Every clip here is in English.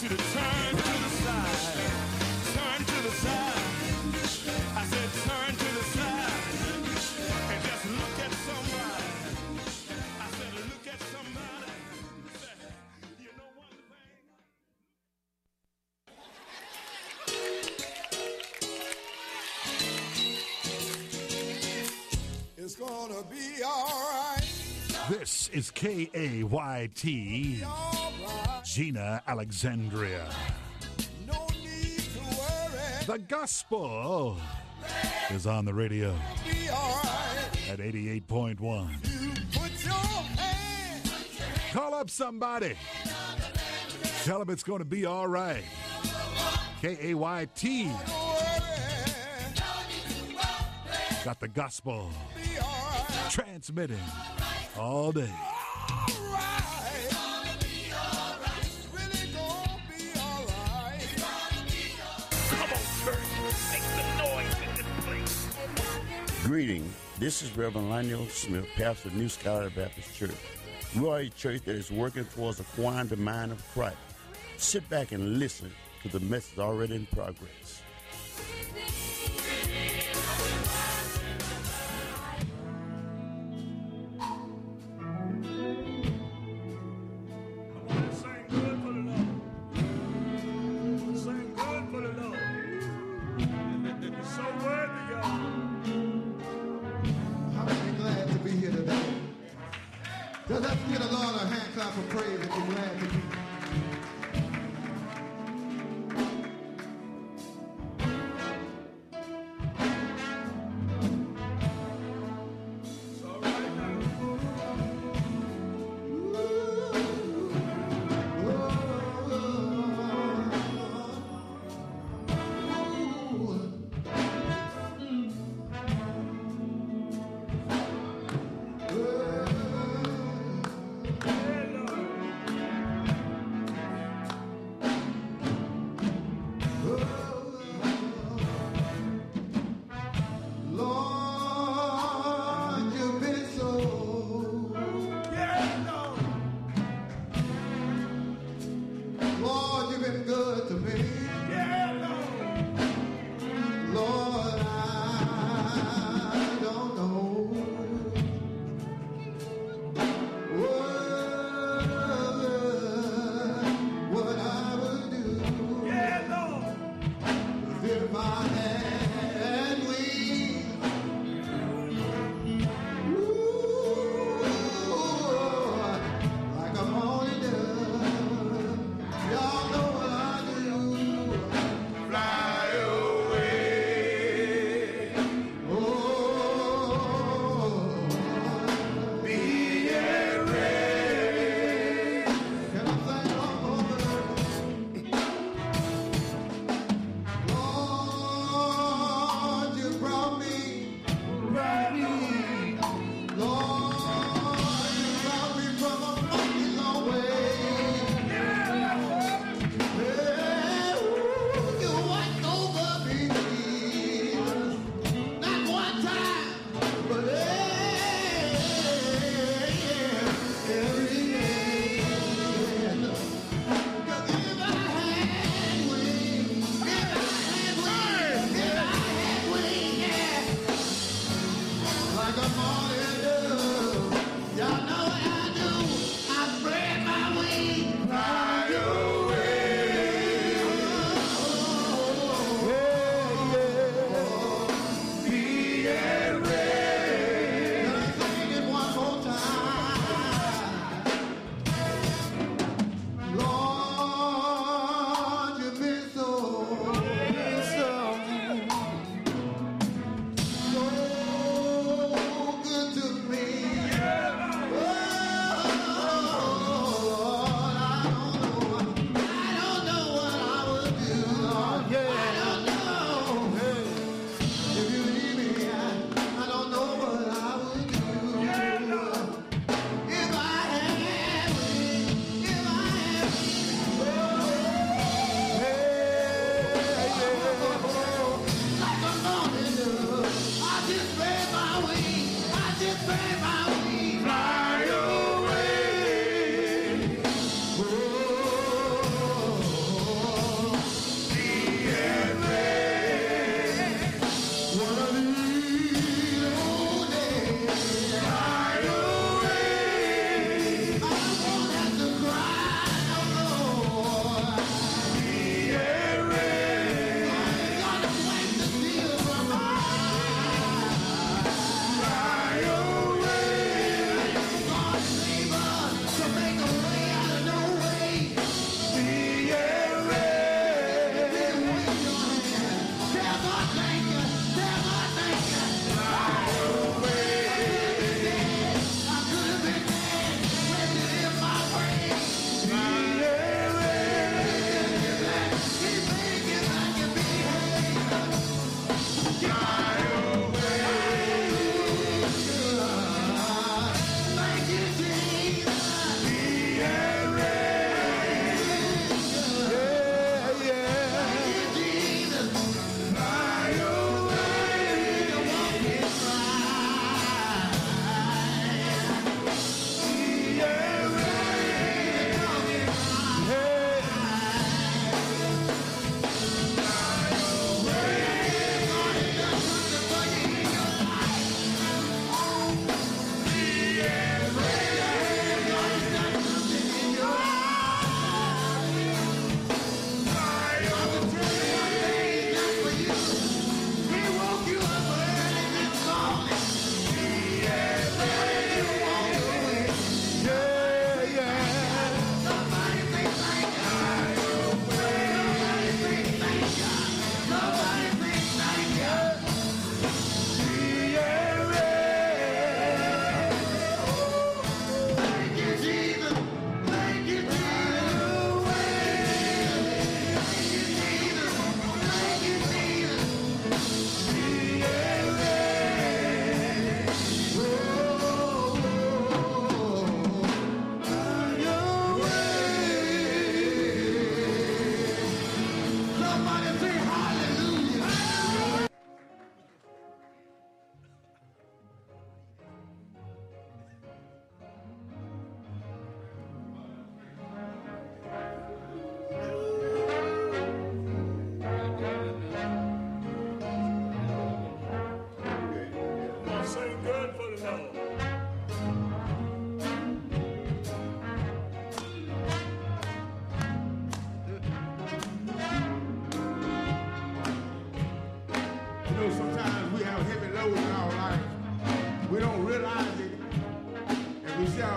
you to turn to the side. Turn to the side. I said turn to the side. And just look at somebody. I said look at somebody. You know one thing. It's gonna be alright. This is KAYT, Gina Alexandria. No need to worry. The gospel is on the radio Be alright. at 88.1. You put your hand. Call up somebody. Tell them it's going to be all right. KAYT Don't worry. got the gospel Be alright. transmitting all day. Alright. It's really gonna be alright. Come on, church. Make some noise in this place. Greeting. This is Reverend Lionel Smith, pastor of New Scholar Baptist Church. We are a church that is working towards acquiring the mind of Christ. Sit back and listen to the message already in progress. Sing good for the Lord. Sing good for the Lord. So worthy, y'all. I'm really glad to be here today. Let's get a Lord a hand clap of praise if you're glad to be here. It's all right now. Oh, Yeah, Lord.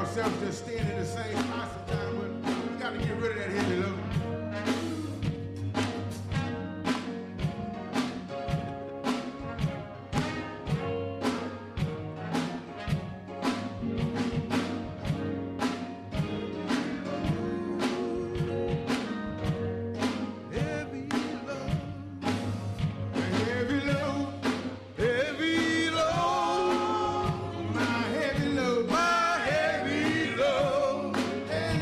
ourselves just staying in the same spot sometimes, but we got to get rid of that heavy load. Heavy load, my heavy load, and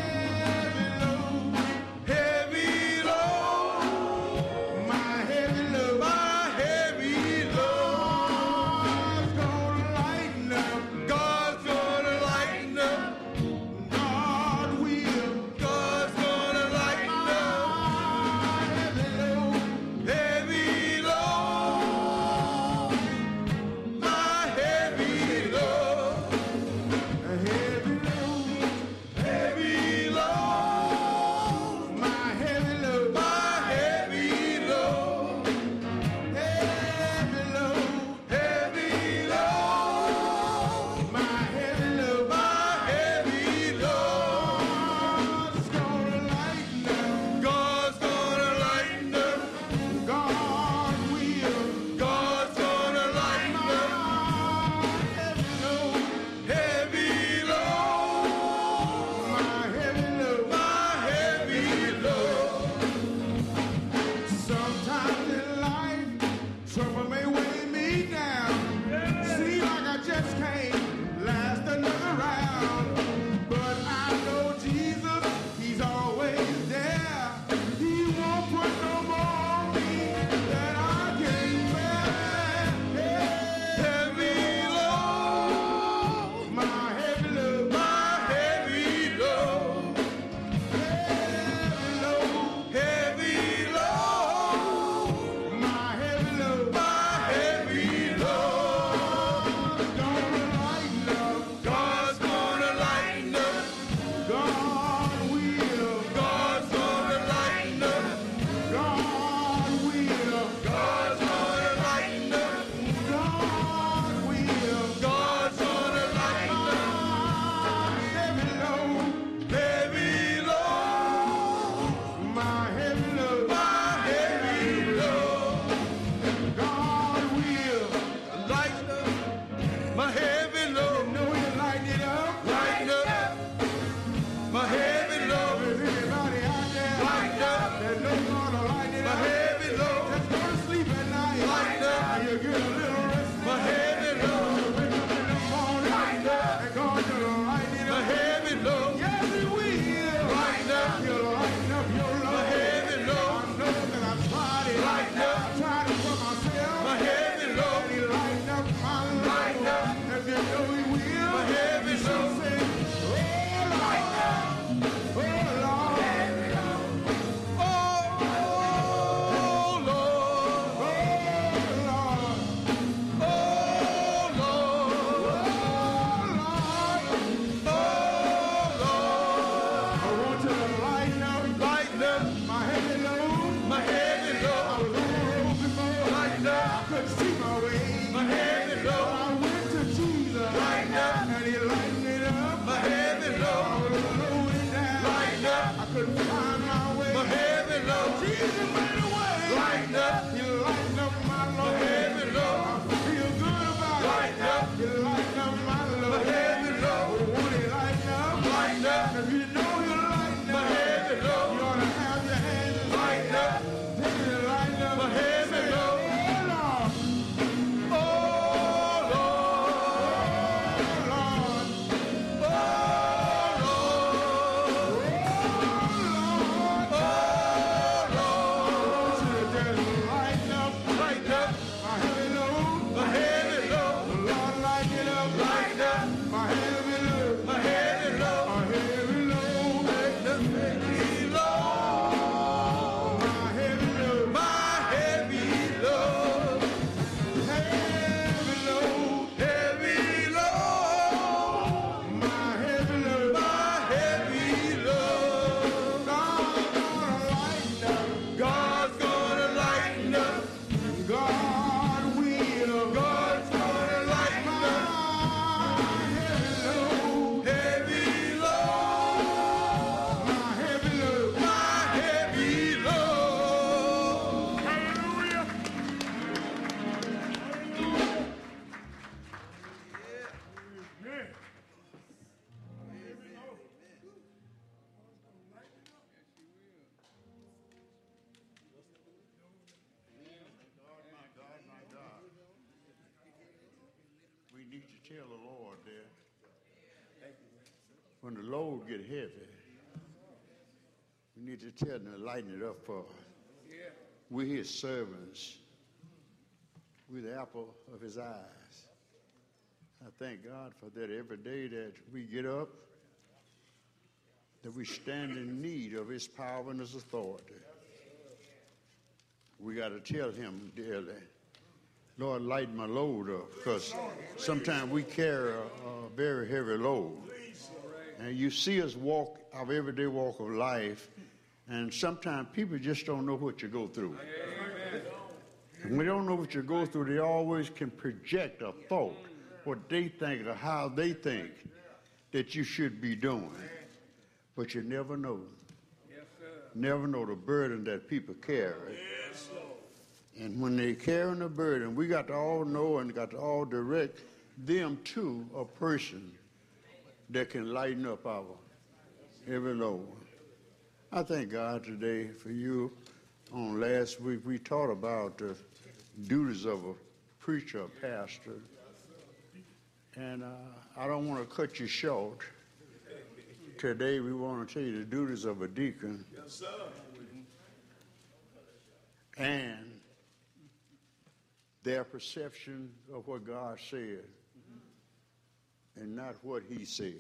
tell the Lord there, when the load get heavy, we need to tell him to lighten it up for us. We're his servants. We're the apple of his eyes. I thank God for that every day that we get up, that we stand in need of his power and his authority. We got to tell him daily, Lord, lighten my load up, because sometimes we carry a very heavy load. And you see us walk our everyday walk of life, and sometimes people just don't know what you go through. And we don't know what you go through, they always can project a thought, what they think or how they think that you should be doing. But you never know. Never know the burden that people carry. And when they carry the burden, we got to all know and got to all direct them to a person that can lighten up our every load. I thank God today for you. On last week, we taught about the duties of a preacher, a pastor. And I don't want to cut you short. Today, we want to tell you the duties of a deacon. Yes, sir. And their perception of what God said and not what he said.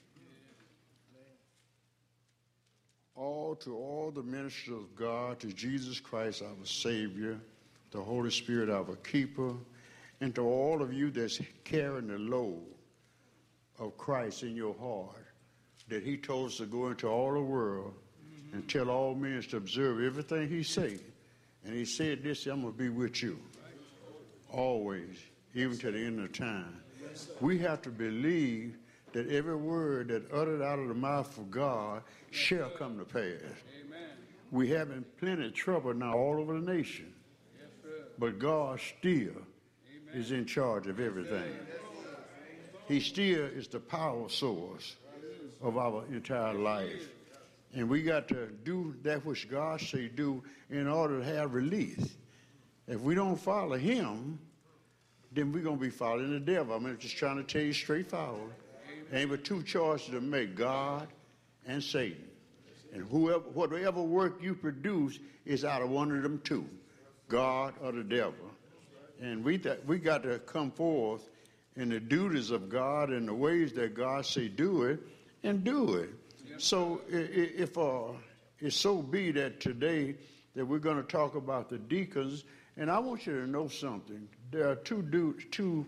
To all the ministers of God, to Jesus Christ, our Savior, the Holy Spirit, our keeper, and to all of you that's carrying the load of Christ in your heart, that he told us to go into all the world and tell all men to observe everything he said. And he said this, I'm going to be with you always, even to the end of time. We have to believe that every word that uttered out of the mouth of God shall come to pass. Amen. We having plenty of trouble now all over the nation. Yes, but God still is in charge of everything. He still is the power source of our entire life. And we got to do that which God say do in order to have release. If we don't follow him, then we're going to be following the devil. I'm just trying to tell you straightforward. Ain't but two choices to make, God and Satan. And whatever work you produce is out of one of them two, God or the devil. And we got to come forth in the duties of God and the ways that God say do it, and do it. So if it so be that today that we're going to talk about the deacons, and I want you to know something. There are two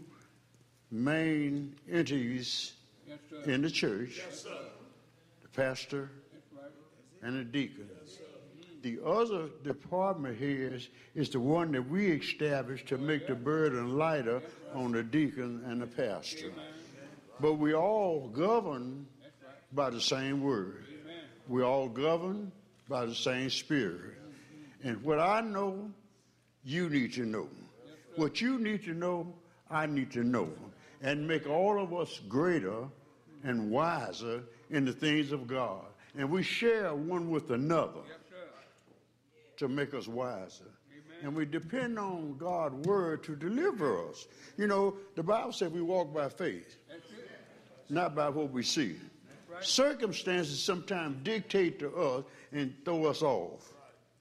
main entities in the church, the pastor and the deacon. The other department here is the one that we established to make the burden lighter on the deacon and the pastor. But we all govern by the same word. We all govern by the same spirit. And what I know, you need to know. What you need to know, I need to know. And make all of us greater and wiser in the things of God. And we share one with another to make us wiser. And we depend on God's word to deliver us. You know, the Bible said we walk by faith, not by what we see. Circumstances sometimes dictate to us and throw us off.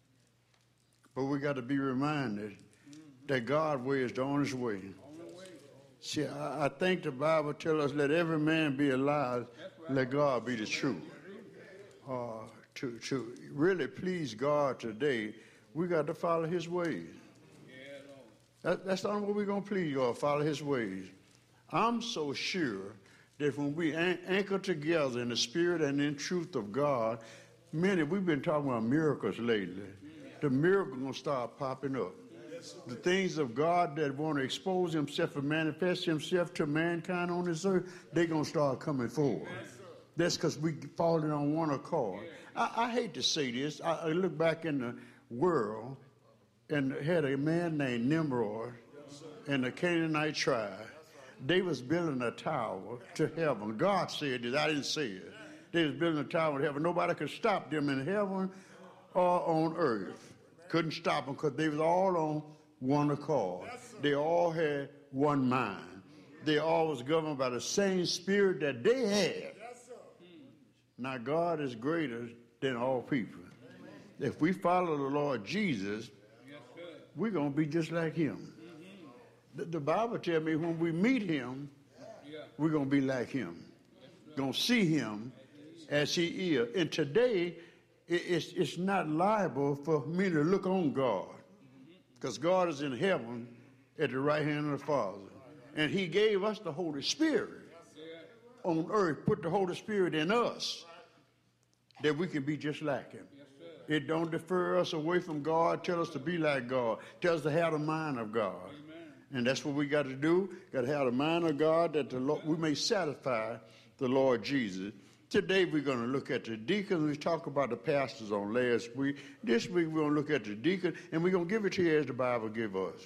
But we got to be reminded that God's way is the honest way. See, I think the Bible tells us, let every man be a liar, let God be the truth. To really please God today, we got to follow his ways. That's the only way we're going to please God, follow his ways. I'm so sure that when we anchor together in the spirit and in truth of God, we've been talking about miracles lately. The miracle going to start popping up. The things of God that want to expose himself and manifest himself to mankind on this earth, they're going to start coming forward. That's because we falling on one accord. I hate to say this. I look back in the world and had a man named Nimrod in the Canaanite tribe. They was building a tower to heaven. God said this. I didn't say it. They was building a tower to heaven. Nobody could stop them in heaven or on earth. Couldn't stop them because they was all on one accord. They all had one mind. They always governed by the same spirit that they had. Now, God is greater than all people. If we follow the Lord Jesus, we're going to be just like him. The Bible tells me when we meet him, we're going to be like him. Going to see him as he is. And today, it's not liable for me to look on God, because God is in heaven at the right hand of the Father. And he gave us the Holy Spirit on earth, put the Holy Spirit in us, that we can be just like him. It don't defer us away from God. Tell us to be like God. Tell us to have the mind of God. And that's what we got to do. Got to have the mind of God that we may satisfy the Lord Jesus. Today we're going to look at the deacons. We talked about the pastors on last week. This week we're going to look at the deacon, and we're going to give it to you as the Bible gives us.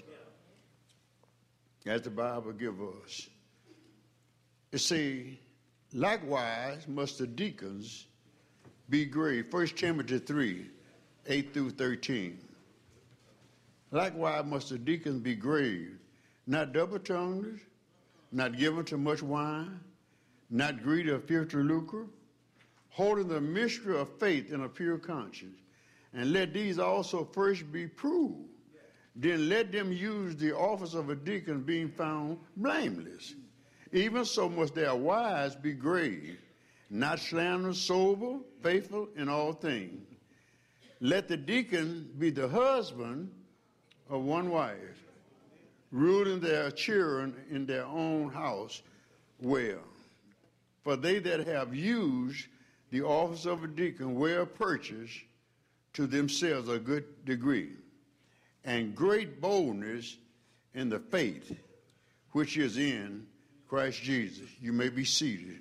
As the Bible gives us. You see, likewise must the deacons be grave. 1 Timothy 3, 8 through 13. Likewise must the deacons be grave, not double-tongued, not given to much wine, not greedy of filthy lucre, holding the mystery of faith in a pure conscience. And let these also first be proved. Then let them use the office of a deacon, being found blameless. Even so must their wives be grave, not slanderous, sober, faithful in all things. Let the deacon be the husband of one wife, ruling their children in their own house well. For they that have used the office of a deacon well purchase to themselves a good degree, and great boldness in the faith which is in Christ Jesus. You may be seated.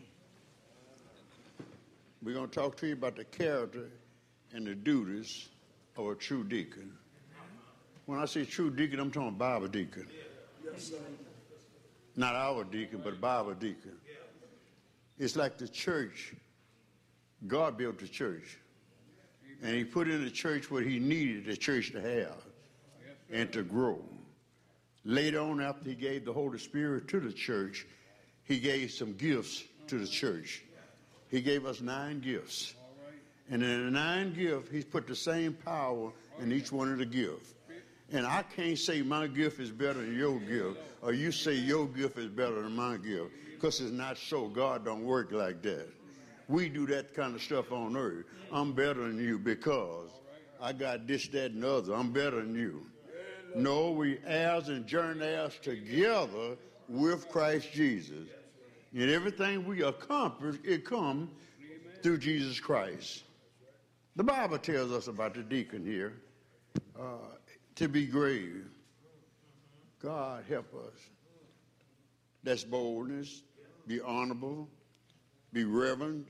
We're going to talk to you about the character and the duties of a true deacon. When I say true deacon, I'm talking Bible deacon. Yes, sir. Not our deacon, but Bible deacon. It's like the church. God built the church. And he put in the church what he needed the church to have and to grow. Later on, after he gave the Holy Spirit to the church, he gave some gifts to the church. He gave us 9 gifts. And in the 9 gifts, he's put the same power in each one of the gifts. And I can't say my gift is better than your gift, or you say your gift is better than my gift, because it's not so. God don't work like that. We do that kind of stuff on earth. I'm better than you because I got this, that, and the other. I'm better than you. No, we heirs and joint heirs together with Christ Jesus. And everything we accomplish, it comes through Jesus Christ. The Bible tells us about the deacon here, to be grave. God help us. That's boldness, be honorable, be reverent.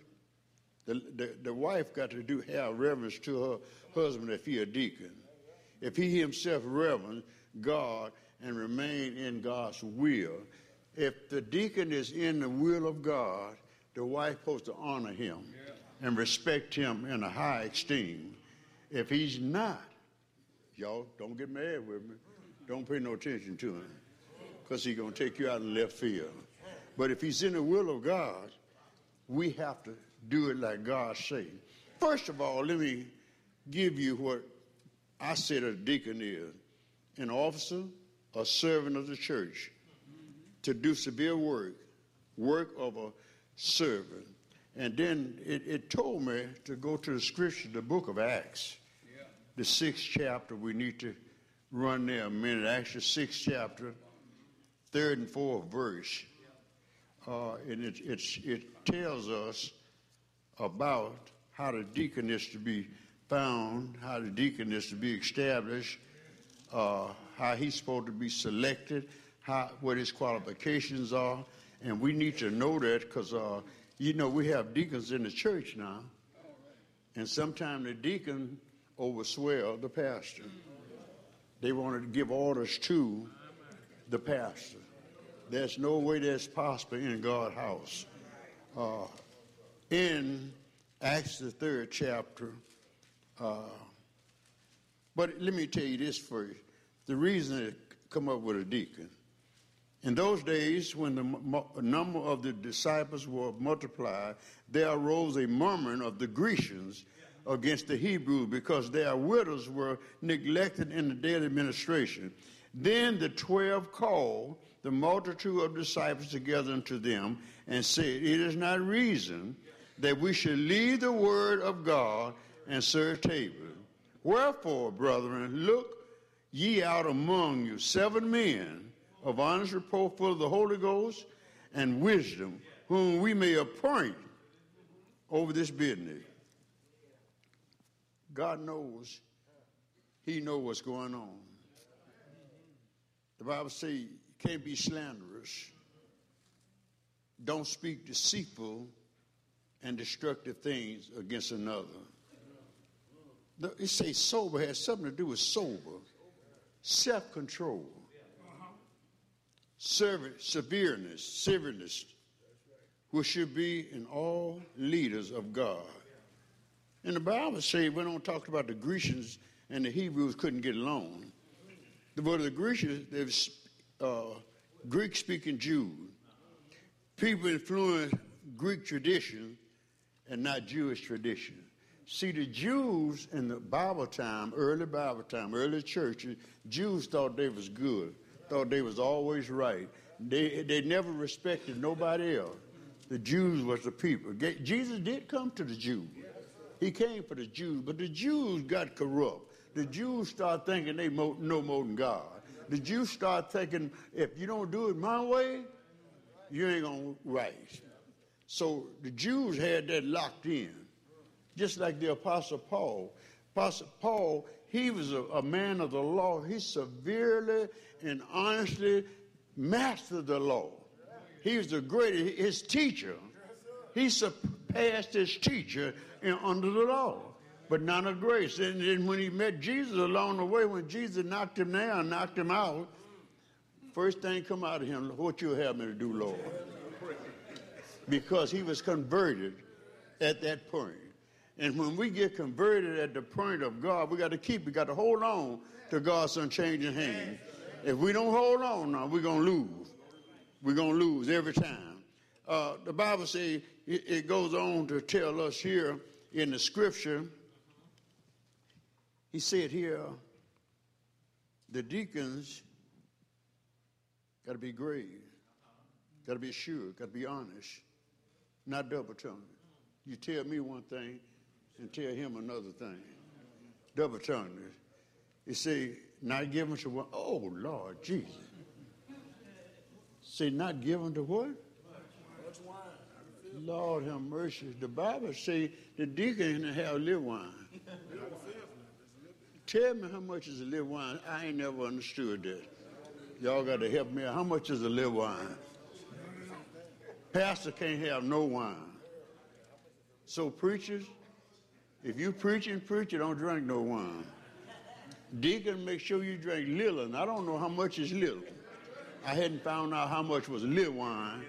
The wife got to have reverence to her husband if he a deacon. If he himself reverence God and remain in God's will. If the deacon is in the will of God, the wife supposed to honor him and respect him in a high esteem. If he's not, y'all don't get mad with me. Don't pay no attention to him, because he's going to take you out in left field. But if he's in the will of God, we have to do it like God says. First of all, let me give you what I said a deacon is: an officer, a servant of the church, to do severe work of a servant. And then it told me to go to the scripture, the book of Acts, the 6th chapter. We need to run there a minute. Acts, the 6th chapter, 3rd and 4th verse. And it tells us about how the deacon is to be found, how the deacon is to be established, how he's supposed to be selected, what his qualifications are. And we need to know that because, we have deacons in the church now. And sometimes the deacon overswell the pastor. They want to give orders to the pastor. There's no way that's possible in God's house. In Acts, the 3rd chapter, but let me tell you this first. The reason it come up with a deacon In those days, when the number of the disciples were multiplied, there arose a murmuring of the Grecians against the Hebrews because their widows were neglected in the daily ministration. Then the 12 called the multitude of disciples together unto them and said, It is not reason that we should leave the word of God and serve table. Wherefore, brethren, look ye out among you 7 men of honest report, full of the Holy Ghost and wisdom, whom we may appoint over this business. God knows. He knows what's going on. The Bible says you can't be slanderous. Don't speak deceitful and destructive things against another. It says sober has something to do with sober, self-control, severness, which should be in all leaders of God. And the Bible says, we don't talk about the Grecians and the Hebrews couldn't get along. But the Grecians, they were Greek-speaking Jews. People influenced Greek tradition and not Jewish tradition. See, the Jews in the Bible time, early churches, Jews thought they was good, thought they was always right. They never respected nobody else. The Jews was the people. Jesus did come to the Jews. He came for the Jews, but the Jews got corrupt. The Jews started thinking they know more than God. The Jews started thinking, if you don't do it my way, you ain't going to right. So the Jews had that locked in, just like the Apostle Paul. Apostle Paul, he was a man of the law. He severely and honestly mastered the law. He was the greatest, his teacher. He surpassed his teacher under the law, but not of grace. And then when he met Jesus along the way, when Jesus knocked him down, knocked him out, first thing come out of him, what you have me to do, Lord? Because he was converted at that point. And when we get converted at the point of God, we got to hold on to God's unchanging hand. If we don't hold on now, we're going to lose. We're going to lose every time. The Bible says, it goes on to tell us here in the scripture, he said here, the deacons got to be grave, got to be sure, got to be honest, not double-tongued. You tell me one thing and tell him another thing. Double-tongued. You say, not given to one. Oh, Lord Jesus. Say, not given to what? Lord have mercy. The Bible says the deacon can have live wine. Tell me how much is a live wine. I ain't never understood that. Y'all got to help me out. How much is a live wine? Pastor can't have no wine. So preachers, if you preach, you don't drink no wine. Deacon, make sure you drink little. And I don't know how much is little. I hadn't found out how much was little wine.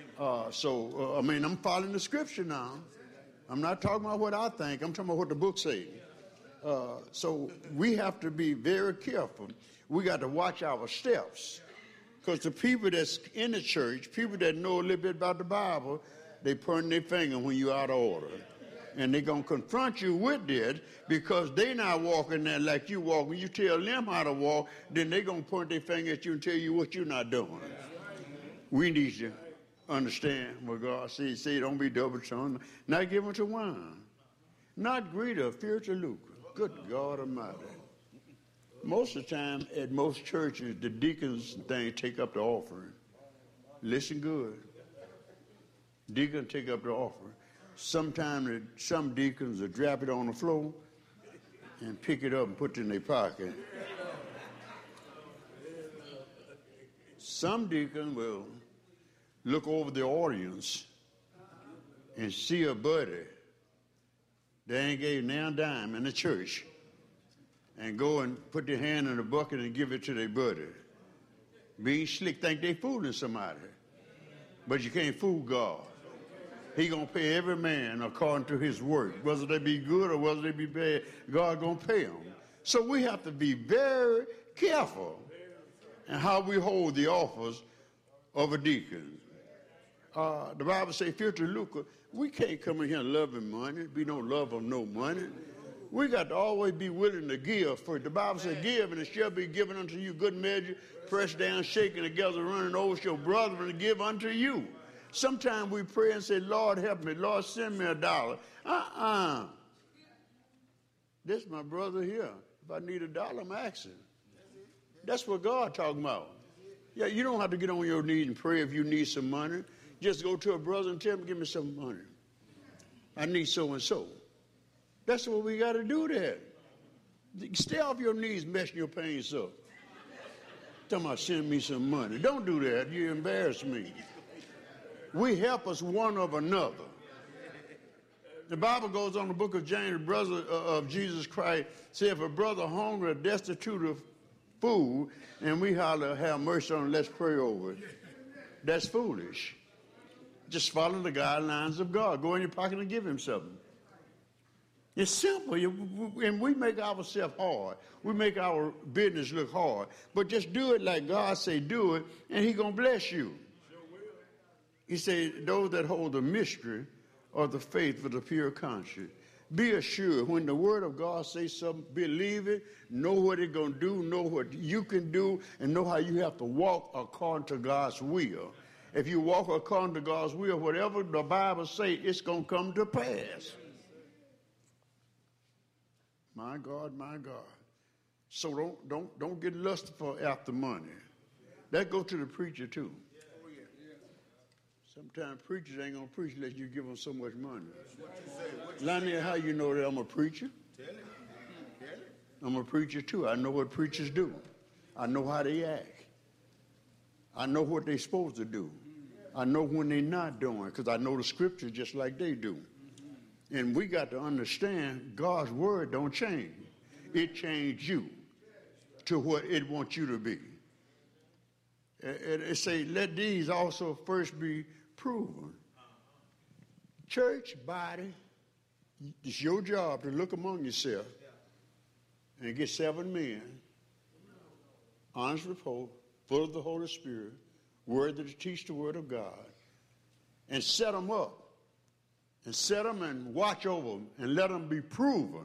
I'm following the scripture now. I'm not talking about what I think. I'm talking about what the book says. So we have to be very careful. We got to watch our steps. Because the people that's in the church, people that know a little bit about the Bible, they point their finger when you're out of order. And they're going to confront you with that because they're not walking there like you walk. When you tell them how to walk, then they're going to point their finger at you and tell you what you're not doing. We need to understand what God says. Say, don't be double-tongued. Not given to wine. Not greedy of fear to lucre. Good God Almighty. Most of the time, at most churches, the deacons take up the offering. Listen good. Deacons take up the offering. Sometimes some deacons will drop it on the floor and pick it up and put it in their pocket. Some deacons will look over the audience and see a buddy they ain't gave now a dime in the church and go and put their hand in the bucket and give it to their buddy. Being slick, think they fooling somebody. But you can't fool God. He going to pay every man according to his work. Whether they be good or whether they be bad, God going to pay them. So we have to be very careful in how we hold the office of a deacon. The Bible says, future lucre, we can't come in here loving money, be no love of no money. We got to always be willing to give. For the Bible says, give, and it shall be given unto you good measure, pressed down, shaken together, running over your brethren to give unto you. Sometimes we pray and say, Lord, help me. Lord, send me $1. This is my brother here. If I need $1, I'm asking. That's what God talking about. Yeah, you don't have to get on your knees and pray if you need some money. Just go to a brother and tell him, give me some money. I need so-and-so. That's what we got to do there. Stay off your knees messing your pains up. Talking about send me some money. Don't do that. You embarrass me. We help us one of another. The Bible goes on in the book of James, the brother of Jesus Christ, said if a brother hungry or destitute of food, and we holler, have mercy on him, let's pray over it. That's foolish. Just follow the guidelines of God. Go in your pocket and give him something. It's simple, and we make ourselves hard. We make our business look hard. But just do it like God say do it, and he going to bless you. He said, those that hold the mystery of the faith with a pure conscience. Be assured, when the word of God says something, believe it, know what it's going to do, know what you can do, and know how you have to walk according to God's will. If you walk according to God's will, whatever the Bible says, it's going to come to pass. My God, my God. So don't get lustful after money. That goes to the preacher too. Sometimes preachers ain't going to preach unless you give them so much money. Lonnie, how you know that I'm a preacher? I'm a preacher too. I know what preachers do. I know how they act. I know what they're supposed to do. I know when they're not doing, because I know the scripture just like they do. And we got to understand God's word don't change. It changed you to what it wants you to be. It say, let these also first be proven. Church, body, it's your job to look among yourself and get 7 men, honest report, full of the Holy Spirit, worthy to teach the word of God, and set them up. And set them and watch over them and let them be proven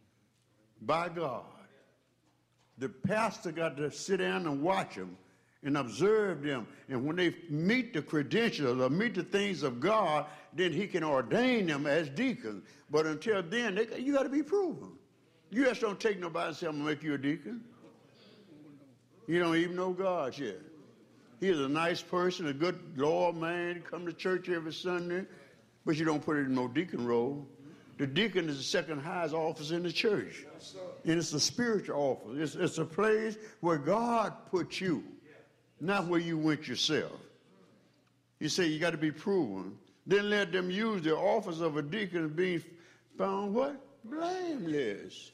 by God. The pastor got to sit down and watch them and observe them. And when they meet the credentials or meet the things of God, then he can ordain them as deacons. But until then, you got to be proven. You just don't take nobody and say, I'm going to make you a deacon. You don't even know God yet. He's a nice person, a good loyal man, come to church every Sunday. But you don't put it in no deacon role. The deacon is the second highest office in the church. And it's a spiritual office. It's a place where God put you, not where you went yourself. You say you got to be proven. Then let them use the office of a deacon being found what? Blameless.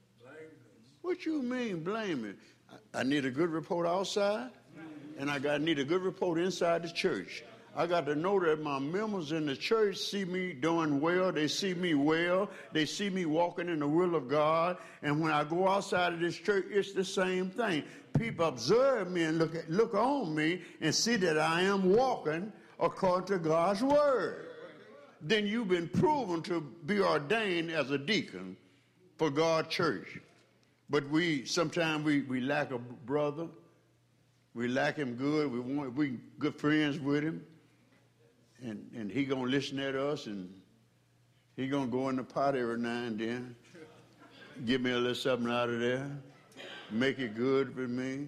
What you mean blameless? I need a good report outside, and I need a good report inside the church. I got to know that my members in the church see me doing well. They see me well. They see me walking in the will of God. And when I go outside of this church, it's the same thing. People observe me and look on me and see that I am walking according to God's word. Then you've been proven to be ordained as a deacon for God's church. But sometimes we lack a brother. We lack him good. We good friends with him. And he going to listen at us, and he going to go in the pot every now and then, give me a little something out of there, make it good for me.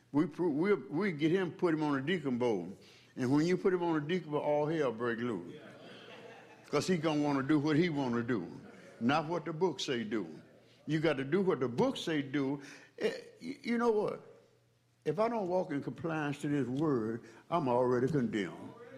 We get him, put him on a deacon bowl. And when you put him on a deacon bowl, all hell break loose. Because he going to want to do what he want to do, not what the book say do. You got to do what the book say do. You know what? If I don't walk in compliance to this word, I'm already condemned.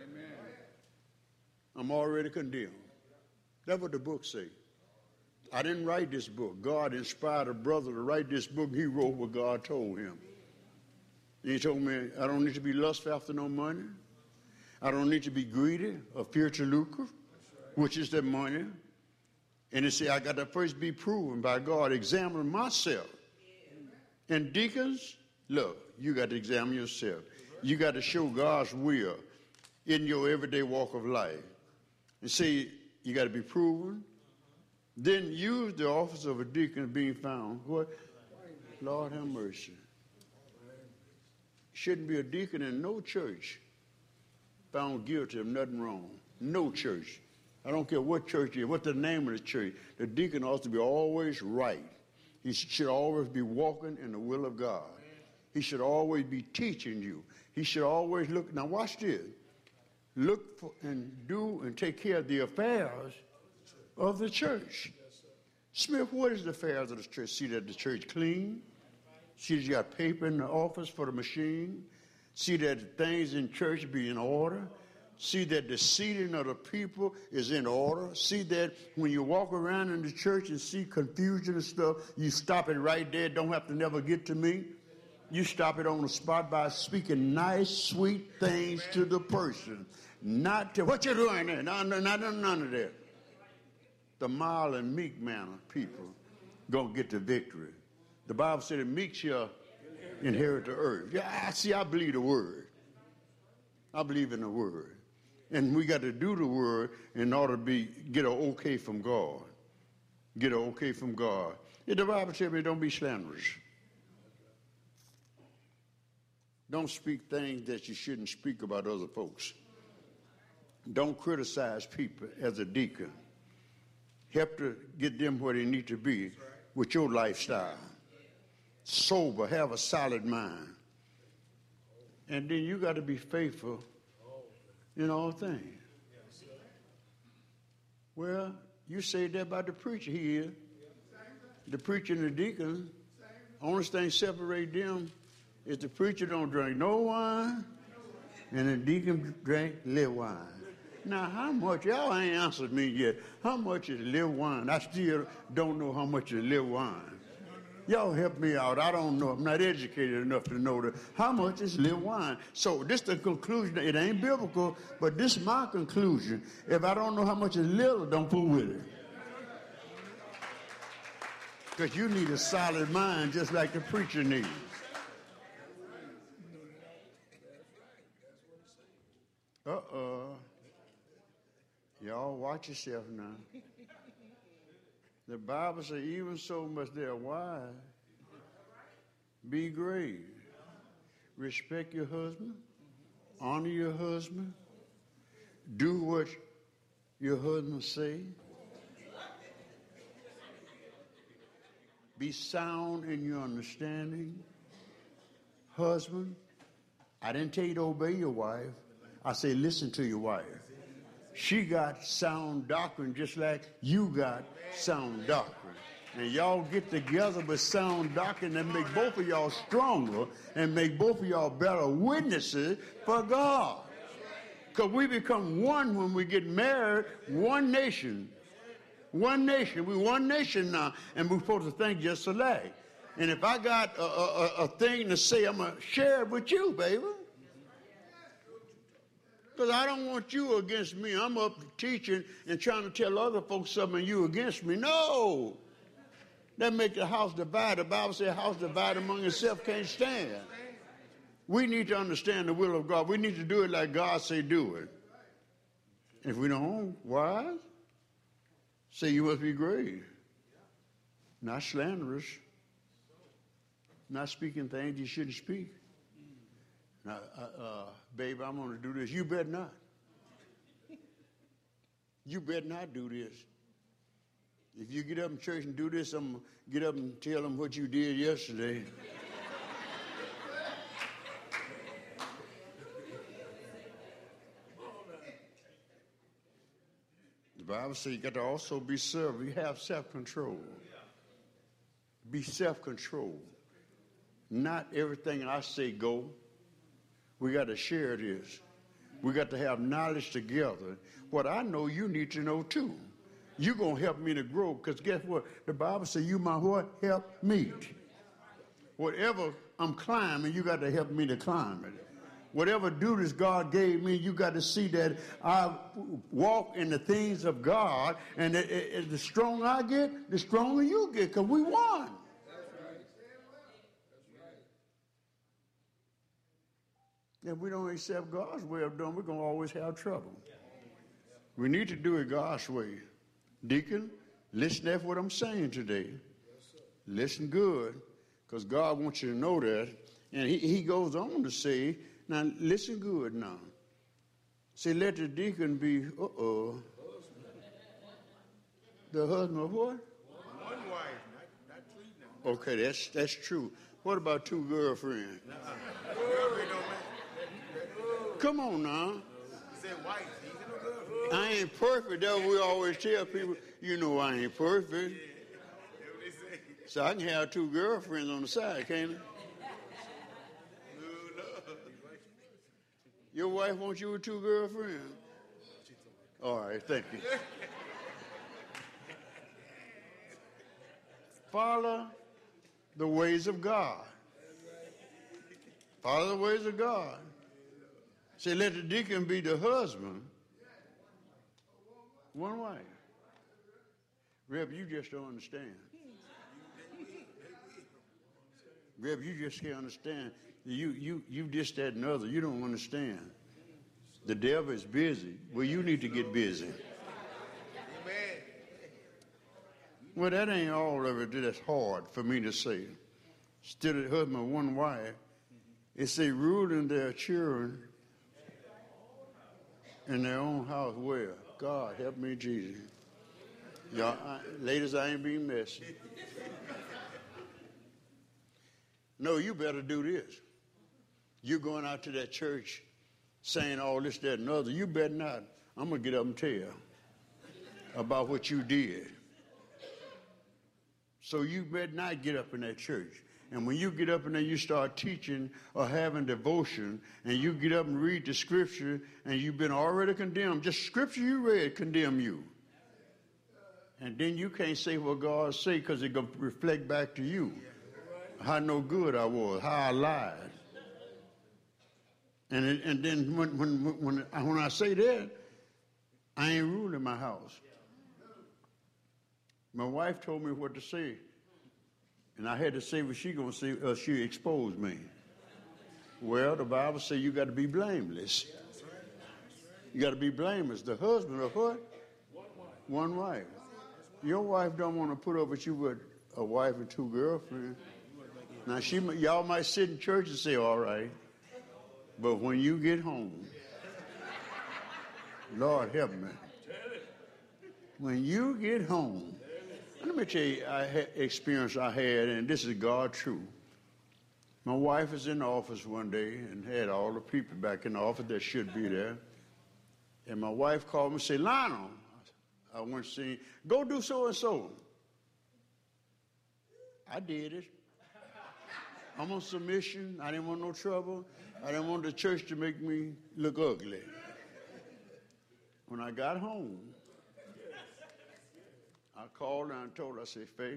I'm already condemned. That's what the book say. I didn't write this book. God inspired a brother to write this book. He wrote what God told him. He told me, I don't need to be lustful after no money. I don't need to be greedy or fear to lucre, which is the money. And he said, I got to first be proven by God, examine myself. And deacons, look, you got to examine yourself. You got to show God's will in your everyday walk of life. And see, you got to be proven. Then use the office of a deacon being found. What? Lord have mercy. Shouldn't be a deacon in no church found guilty of nothing wrong. No church. I don't care what church it is, what's the name of the church. The deacon ought to be always right. He should always be walking in the will of God. He should always be teaching you. He should always look. Now watch this. Look for and do and take care of the affairs of the church. Smith, what is the affairs of the church? See that the church clean. See that you got paper in the office for the machine. See that things in church be in order. See that the seating of the people is in order. See that when you walk around in the church and see confusion and stuff, you stop it right there. Don't have to never get to me. You stop it on the spot by speaking nice, sweet things to the person. Not to, what you doing there? None of that. The mild and meek manner people going to get the victory. The Bible said the meek shall inherit the earth. Yeah, I believe the word. I believe in the word. And we got to do the word in order to get an okay from God. Get an okay from God. The Bible tells me don't be slanderous. Don't speak things that you shouldn't speak about other folks. Don't criticize people as a deacon. Help to get them where they need to be with your lifestyle. Sober, have a solid mind. And then you got to be faithful in all things. Well, you say that about the preacher. He is. The preacher and the deacon, only thing separate them is the preacher don't drink no wine and the deacon drink live wine. Now, how much, y'all ain't answered me yet. How much is live wine? I still don't know how much is live wine. Y'all help me out. I don't know. I'm not educated enough to know that. How much is live wine? So this the conclusion. It ain't biblical, but this is my conclusion. If I don't know how much is live, don't fool with it. Because you need a solid mind just like the preacher needs. Y'all watch yourself now. The Bible says, even so must their wives be grave. Respect your husband. Honor your husband. Do what your husband say. Be sound in your understanding. Husband, I didn't tell you to obey your wife. I say listen to your wife. She got sound doctrine just like you got sound doctrine. And y'all get together with sound doctrine and make both of y'all stronger and make both of y'all better witnesses for God. Because we become one when we get married, one nation. One nation. We're one nation now, and we're supposed to think just alike. And if I got a thing to say, I'm going to share it with you, baby. Because I don't want you against me. I'm up teaching and trying to tell other folks something and you against me. No. That make the house divided. The Bible says house divided among itself can't stand. We need to understand the will of God. We need to do it like God say do it. If we don't, why? Say you must be grave. Not slanderous. Not speaking things you shouldn't speak. Now, babe, I'm going to do this. You better not. You better not do this. If you get up in church and do this, I'm going to get up and tell them what you did yesterday. The Bible says you got to also be servant. You have self-control. Be self-control. Not everything I say go. We got to share this. We got to have knowledge together. What I know, you need to know too. You're going to help me to grow because guess what? The Bible says you my what? Help me. Whatever I'm climbing, you got to help me to climb it. Whatever duties God gave me, you got to see that I walk in the things of God. And the stronger I get, the stronger you get because we won. If we don't accept God's way of doing, we're going to always have trouble. We need to do it God's way. Deacon, listen to what I'm saying today. Listen good, because God wants you to know that. And he goes on to say, now listen good now. Say, let the deacon be, the husband of what? One wife, not three now. Okay, that's true. What about two girlfriends? Girlfriend don't matter. Come on now. He said wife. He said no girlfriend. I ain't perfect. That's what we always tell people. You know I ain't perfect. That's what they say. So I can have two girlfriends on the side, can't I? No. Your wife wants you with two girlfriends? All right, thank you. Follow the ways of God. Follow the ways of God. Say, let the deacon be the husband. One wife. Reb, you just don't understand. Reb, you just can't understand. You just that and other. You don't understand. The devil is busy. Well, you need to get busy. Amen. Well, that ain't all of it that's hard for me to say. Still a husband, one wife. It say ruling their children in their own house well. God, help me, Jesus. Y'all, ladies, I ain't being messy. No, you better do this. You're going out to that church saying all this, that, and other. You better not. I'm going to get up and tell about what you did. So you better not get up in that church. And when you get up and then you start teaching or having devotion, and you get up and read the scripture, and you've been already condemned, just scripture you read condemn you. And then you can't say what God say because it's going to reflect back to you. How no good I was, how I lied. And then when I say that, I ain't ruling my house. My wife told me what to say, and I had to say what she gonna say, or she exposed me. Well, the Bible says you got to be blameless. You got to be blameless. The husband of what? One wife. Your wife don't want to put up with you with a wife and two girlfriends. Now y'all might sit in church and say, all right, but when you get home, Lord help me. When you get home, let me tell you experience I had, and this is God true. My wife was in the office one day and had all the people back in the office that should be there. And my wife called me and said, Lionel, I went to see, go do so and so. I did it. I'm on submission. I didn't want no trouble. I didn't want the church to make me look ugly. When I got home, I called her and I told her, I said, Faye,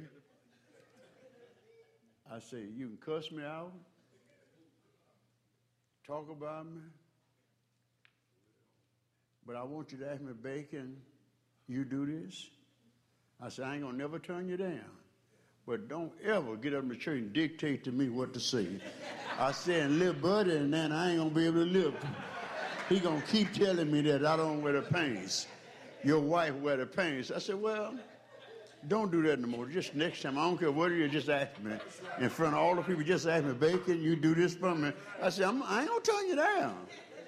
I said, you can cuss me out, talk about me, but I want you to ask me, Bacon, you do this? I said, I ain't going to never turn you down. But don't ever get up in the church and dictate to me what to say. I said, and little buddy, and then I ain't going to be able to live. He going to keep telling me that I don't wear the pants. Your wife wear the pants. I said, well, don't do that no more. Just next time, I don't care what it is, just ask me. In front of all the people, just ask me, Bacon, you do this for me. I said, I ain't going to turn you down.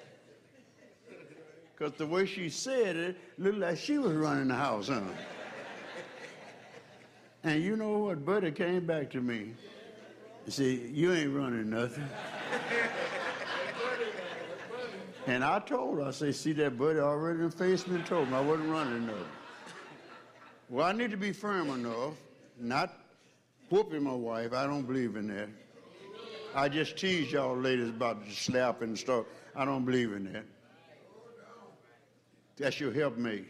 Because the way she said it, looked like she was running the house, huh? And you know what? Buddy came back to me and said, you ain't running nothing. And I told her, I said, see that buddy already in faced me and told me I wasn't running nothing. Well, I need to be firm enough, not whooping my wife. I don't believe in that. I just tease y'all ladies about the slap and stuff. I don't believe in that. That's your helpmate.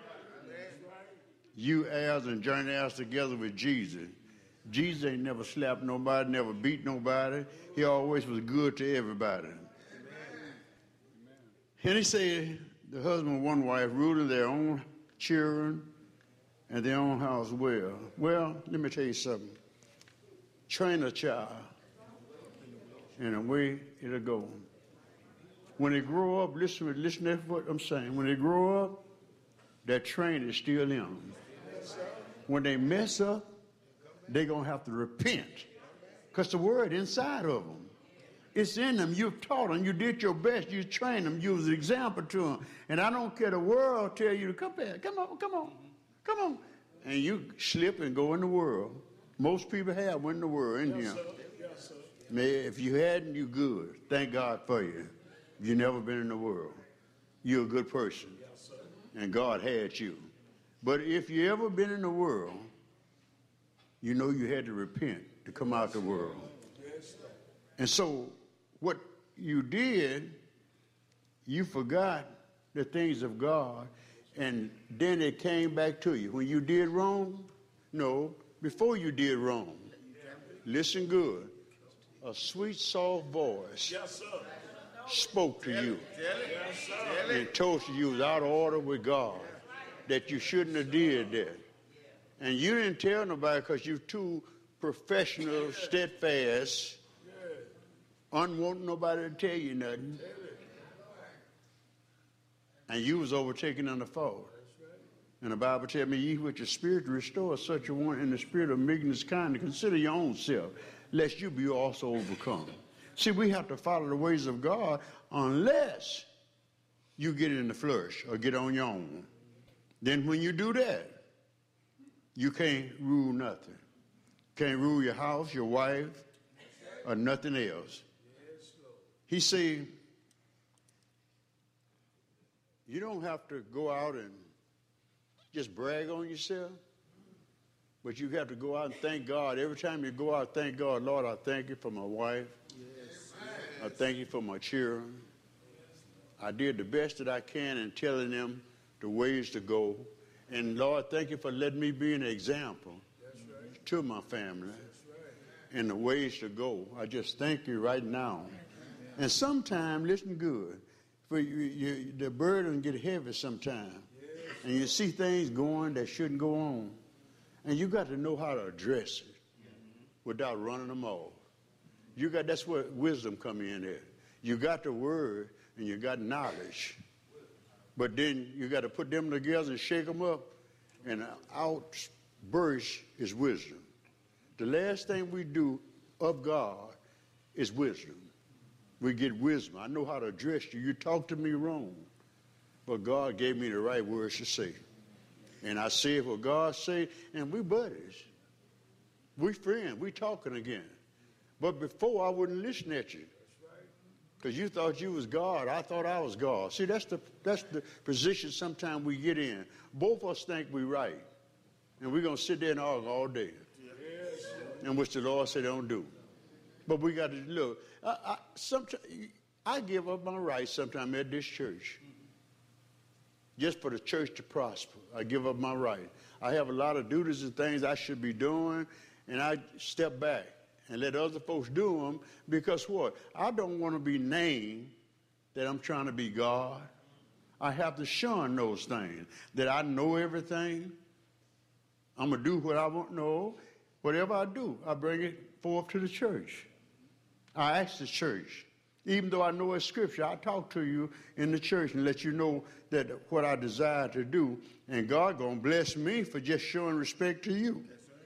You heirs and joint heirs together with Jesus. Jesus ain't never slapped nobody, never beat nobody. He always was good to everybody. And he said, the husband and one wife ruling their own children and their own house well. Well, let me tell you something. Train a child in a way it'll go. When they grow up, listen to what I'm saying. When they grow up, that train is still in them. When they mess up, they're going to have to repent. Because the word inside of them. It's in them. You've taught them. You did your best. You trained them. You was an example to them. And I don't care the world tell you to come back. Come on. And you slip and go in the world. Most people have went in the world in here. Yes, sir. Man, if you hadn't, you good. Thank God for you. You've never been in the world. You're a good person. Yes, sir. And God had you. But if you ever been in the world, you know you had to repent to come out the world. Yes, sir. And so what you did, you forgot the things of God, and then it came back to you. When you did wrong, no, before you did wrong, listen good. A sweet, soft voice Yes, sir. spoke to you Yes, sir. and told you was out of order with God, that you shouldn't have did that. And you didn't tell nobody because you're too professional, steadfast, unwanting nobody to tell you nothing. And you was overtaken under fault. And the Bible tells me, ye with your spirit restore such a one in the spirit of meekness, kindness. Consider your own self, lest you be also overcome. See, we have to follow the ways of God unless you get in the flesh or get on your own. Then when you do that, you can't rule nothing. Can't rule your house, your wife, or nothing else. He said, you don't have to go out and just brag on yourself, but you have to go out and thank God. Every time you go out, thank God. Lord, I thank you for my wife. I thank you for my children. I did the best that I can in telling them the ways to go. And Lord, thank you for letting me be an example to my family and the ways to go. I just thank you right now. And sometimes, listen good, for the burden get heavy sometimes. And you see things going that shouldn't go on. And you got to know how to address it without running them off. That's where wisdom come in there. You got the word and you got knowledge. But then you got to put them together and shake them up. And outburst is wisdom. The last thing we do of God is wisdom. We get wisdom. I know how to address you. You talk to me wrong. But God gave me the right words to say. And I said what God said, and we buddies. We friends. We talking again. But before, I wouldn't listen at you. Because you thought you was God. I thought I was God. See, that's the position sometimes we get in. Both of us think we're right. And we're going to sit there and argue all day. And which the Lord said don't do. But we got to look. I give up my rights sometimes at this church. Just for the church to prosper. I give up my right. I have a lot of duties and things I should be doing, and I step back and let other folks do them because what? I don't want to be named that I'm trying to be God. I have to shun those things, that I know everything. I'm going to do what I want to know. Whatever I do, I bring it forth to the church. I ask the church. Even though I know it's scripture, I talk to you in the church and let you know that what I desire to do. And God going to bless me for just showing respect to you.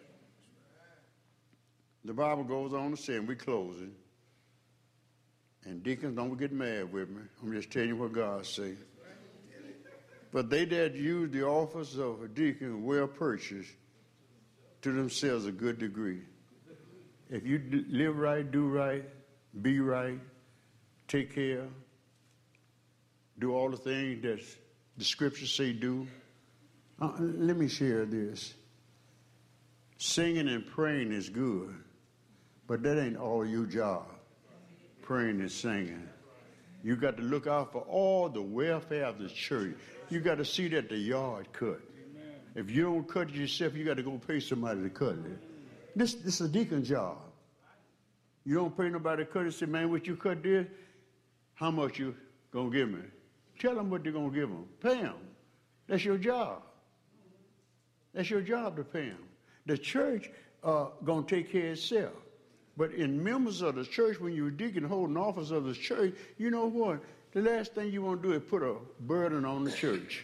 The Bible goes on to say, and we closing. And deacons, don't get mad with me. I'm just telling you what God say. But they that use the office of a deacon well purchased to themselves a good degree. If you live right, do right, be right, take care, do all the things that the scriptures say do. Let me share this. Singing and praying is good, but that ain't all your job, praying and singing. You got to look out for all the welfare of the church. You got to see that the yard cut. If you don't cut it yourself, you got to go pay somebody to cut it. This is a deacon job. You don't pay nobody to cut it. Say, man, what you cut this? How much you going to give me? Tell them what they're going to give them. Pay them. That's your job. That's your job to pay them. The church going to take care of itself. But in members of the church, when you're deacon holding office of the church, you know what? The last thing you want to do is put a burden on the church.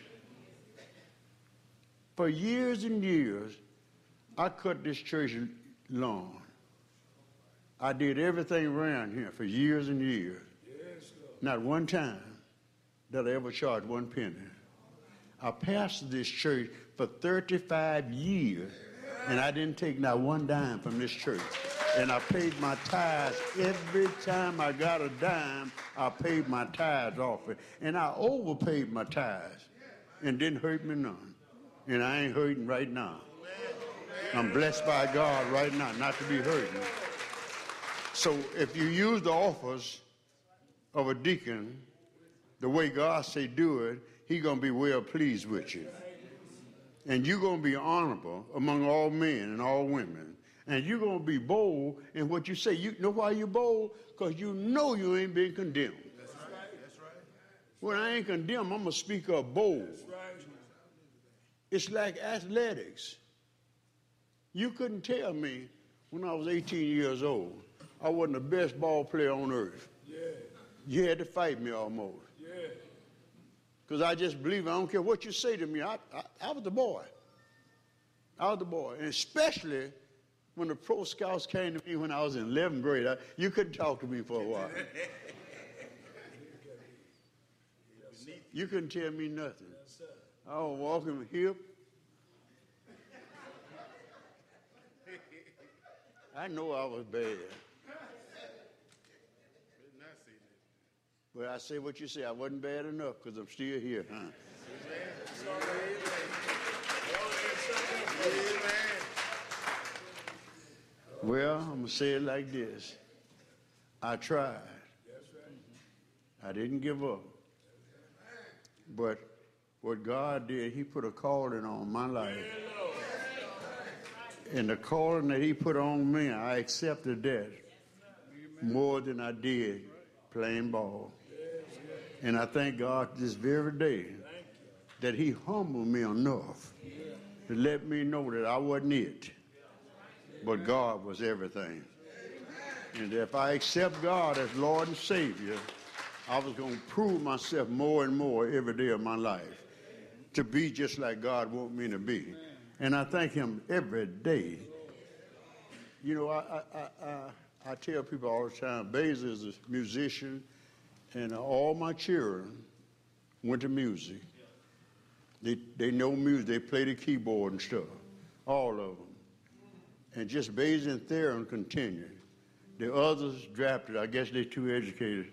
For years and years, I cut this church lawn. I did everything around here for years and years. Not one time did I ever charge one penny. I pastored this church for 35 years, and I didn't take not one dime from this church. And I paid my tithes. Every time I got a dime, I paid my tithes off it. And I overpaid my tithes, and didn't hurt me none. And I ain't hurting right now. I'm blessed by God right now not to be hurting. So if you use the office of a deacon the way God say do it, he's going to be well pleased with you. And you're going to be honorable among all men and all women. And you're going to be bold in what you say. You know why you're bold? Because you know you ain't been condemned. That's right. That's right. When I ain't condemned, I'm going to speak up bold. It's like athletics. You couldn't tell me when I was 18 years old, I wasn't the best ball player on earth. Yeah. You had to fight me almost. Yeah. Because I just believe, I don't care what you say to me, I was the boy. I was the boy. And especially when the Pro Scouts came to me when I was in 11th grade, you couldn't talk to me for a while. You couldn't tell me nothing. I was walking hip. I know I was bad. But I say what you say. I wasn't bad enough because I'm still here, huh? Well, I'm going to say it like this. I tried. I didn't give up. But what God did, he put a calling on my life. And the calling that he put on me, I accepted that more than I did playing ball. And I thank God this very day that he humbled me enough to let me know that I wasn't it, but God was everything. And if I accept God as Lord and Savior, I was going to prove myself more and more every day of my life to be just like God wants me to be. And I thank him every day. You know, I tell people all the time, Basil is a musician, and all my children went to music. They know music. They play the keyboard and stuff, all of them. And just Basil and Theron continued. The others drafted. I guess they're too educated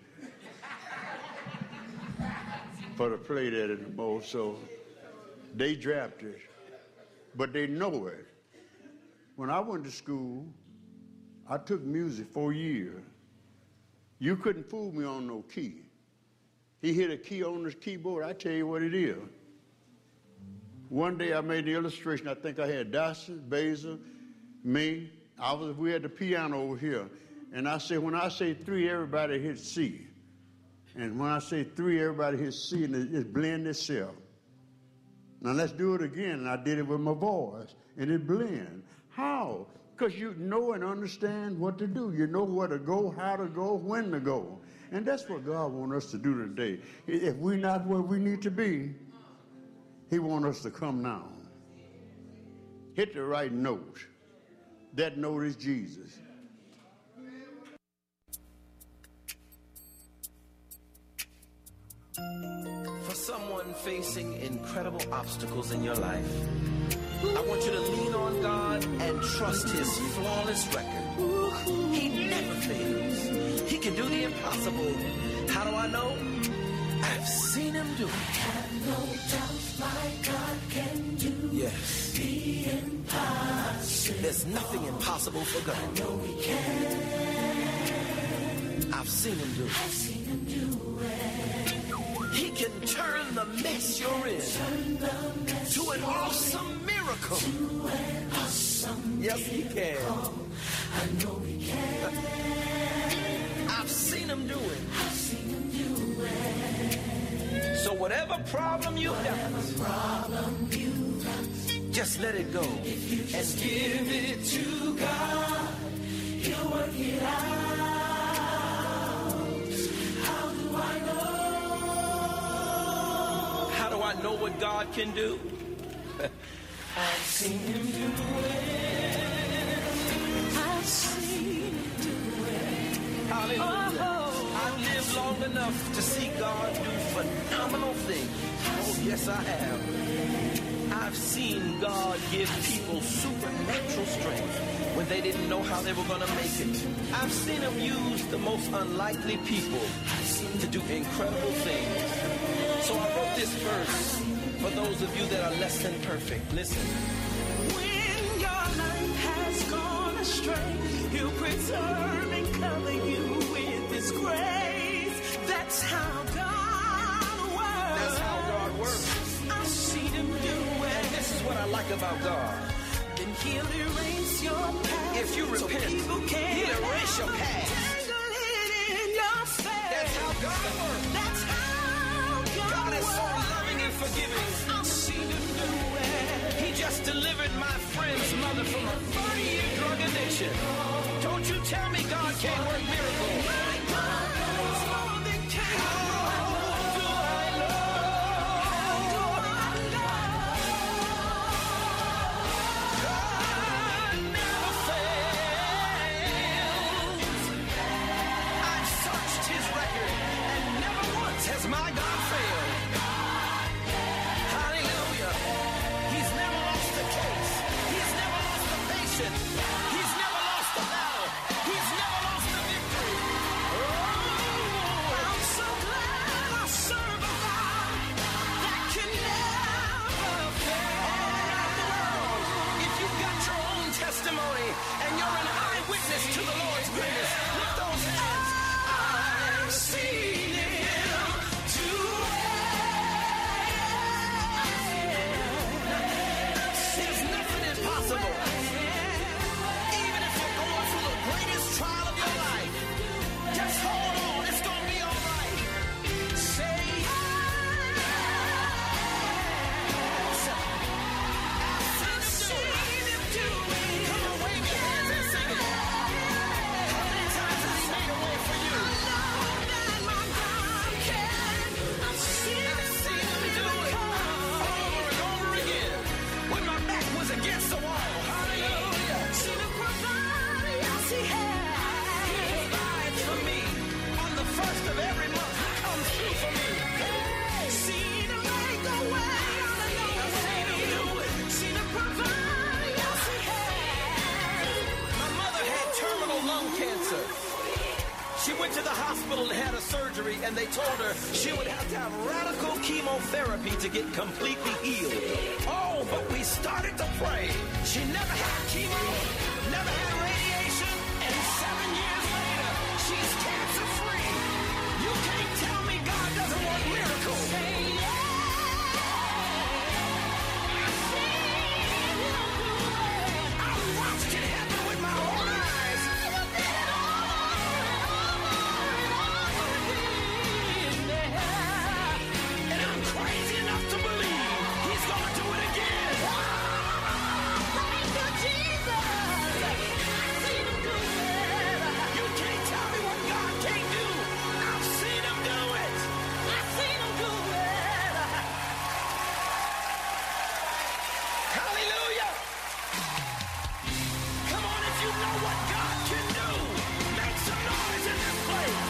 for to play that anymore, so they drafted. But they know it. When I went to school, I took music 4 years. You couldn't fool me on no key. He hit a key on his keyboard, I tell you what it is. One day I made the illustration. I think I had Dawson, Basil, me. We had the piano over here. And I said, when I say 3, everybody hit C. And when I say 3, everybody hit C, and it blend itself. Now let's do it again. And I did it with my voice, and it blend. How? Because you know and understand what to do. You know where to go, how to go, when to go. And that's what God wants us to do today. If we're not where we need to be, he wants us to come now. Hit the right note. That note is Jesus. For someone facing incredible obstacles in your life, I want you to lean on God and trust his flawless record. He never fails. He can do the impossible. How do I know? I've seen him do it. Have no doubts my God can do. Yes. The impossible. There's nothing impossible for God. I know he can. I've seen him do it. I've seen him do it. He can turn the mess you're in to an awesome miracle. To an awesome yes, he can. Miracle. I know he can. I've seen him do it. I've seen him do it. So whatever problem you got, just let it go. If you just give it to God, he'll work it out. How do I know? to know what God can do? I've seen him do it. I've seen him do it. Hallelujah. I've lived long enough to see God do phenomenal things. Oh, yes, I have. I've seen God give people supernatural strength when they didn't know how they were going to make it. I've seen him use the most unlikely people to do incredible things. So I wrote this verse for those of you that are less than perfect. Listen. When your life has gone astray, he'll preserve and cover you with his grace. That's how God works. That's how God works. I've seen him do it. And this is what I like about God. Then he'll erase your past. If you repent, he'll erase your past. Tangle it in your face. That's how God works. That's how God is so works. loving and forgiving. I've seen him do it. He just delivered my friend's mother from a 30-year drug addiction. Don't you tell me God can't work miracles. My God is more than capable. Has my God failed? Hallelujah. He's never lost a case. He's never lost a patient. He's never lost a battle. He's never lost a victory. Oh, I'm so glad I serve a God that can never fail. if you've got your own testimony and you're an eyewitness to the Lord's goodness, lift those hands. I've seen it. There's nothing impossible. Even if you're going through the greatest trial of your life, just hold on. It's going to be all right. Say yes. I've seen him do it. Come on, wave your hands and sing it. How many times has he made a way for you? I know that my God can. I've seen him do it. Over and over again. When my back was against the wall. Hallelujah. Seen him provide, yes he has. He provides for me. On the first of every month, he comes through for me. Seen him make a way out of no way. Seen him do it. Seen him provide, yes he has. My mother had terminal lung cancer. She went to the hospital and had a surgery, and they told her she would have to have radical chemotherapy to get completely healed. Oh, but we started to pray. She never had chemo, never had radiation, and 7 years later, she's cancer-free. You can't tell me God doesn't work miracles. I watched it happen with my own eyes. And I'm crazy enough to believe he's going to do it again. Thank you, Jesus. I've seen him do it. You can't tell me what God can't do. I've seen him do it. I've seen him do it. Hallelujah. Come on, if you know what God can do, make some noise in this place.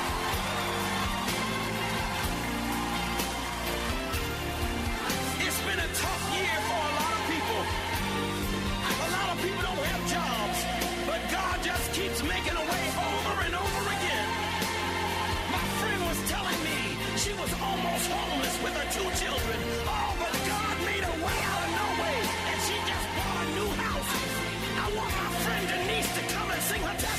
It's been a tough year for a lot of people. A lot of people don't have jobs, but God just keeps making a way over and over again. My friend was telling me she was almost homeless with her 2 children. Oh, but God made a way out of no way, and she just bought a new house. I want my friend Denise to come and sing her testimony.